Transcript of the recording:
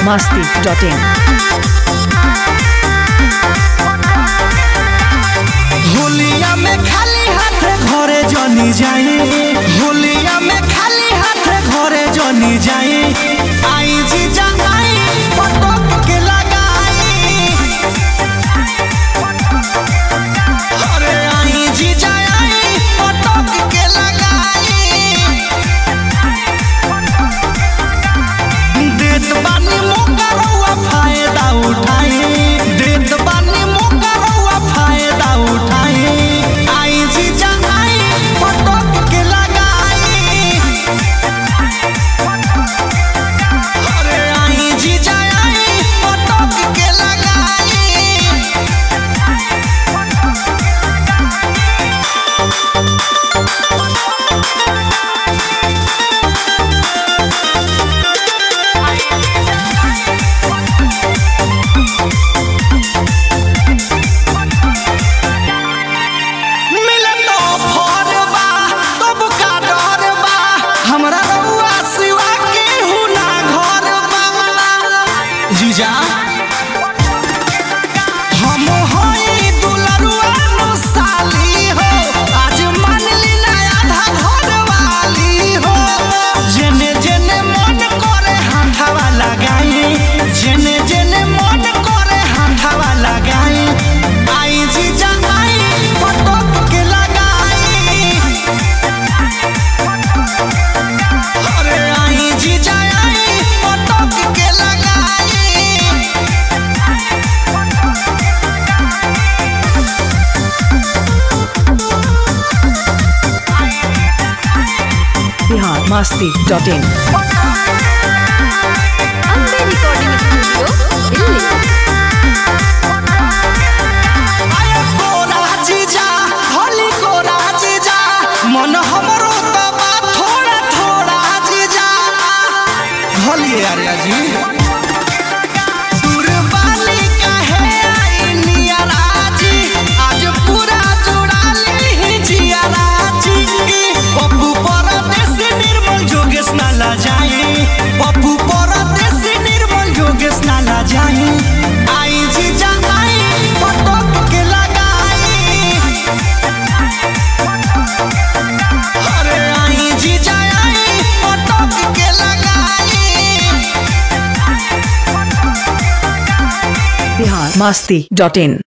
biharmasti.in होलिया में खाली हाथ घरे जनी जाए, होलिया में खाली हाथ घरे जनी जाए। आई जीजा आई पटक के लगाई, अरे आई जीजा आई पटक के लगाई। देत बानी मौका रउआ फायदा उठाई, देत बानी मौका रउआ फायदा उठाई। आई जीजा आई पटक के लगाई, अरे आई जीजा आई पटक के लगाई। मिलन ऑफर बा तब का डर बा, हमरा रउआ सिवा केहू ना घर बा। जीजा हम होई दुलरुआ नु साली हो, आज मान ली ना आधा घर वाली हो। जेने जेने मन करे हाथवा लगाई, जेने जेने मन करे हाथवा लगाई। आई जीजा आई पटक के लगाई, अरे आई जीजा आई पटक के लगाई। biharmasti.in Ambe recording studio Delhi. आया कोरा जीजा होली कोरा जीजा, मन हमरो तबा थोड़ा थोड़ा जीजा। होली अरे जी दुर्बानी काहे आई नियरा जी, आज पूरा जुड़ा ली जिया जी। पप्पू परदेश निर्मल जोगेश ना ला जाए, पप्पू परदेश निर्मल जोगेश ना ला जाए। आई जीजा आई पटक के लगाई, अरे आई जीजा आई पटक के लगाई। biharmasti.in